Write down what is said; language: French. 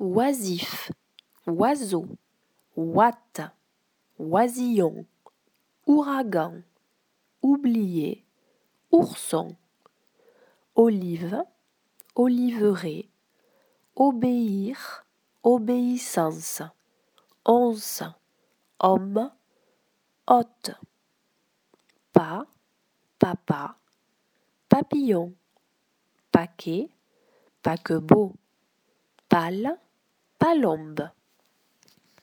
oisif, oiseau, ouate, oisillon, ouragan, oublié, ourson, olive, oliveraie, obéir, obéissance, once, homme, hôte, pas, papa, papillon, paquet, paquebot, pâle, palombe.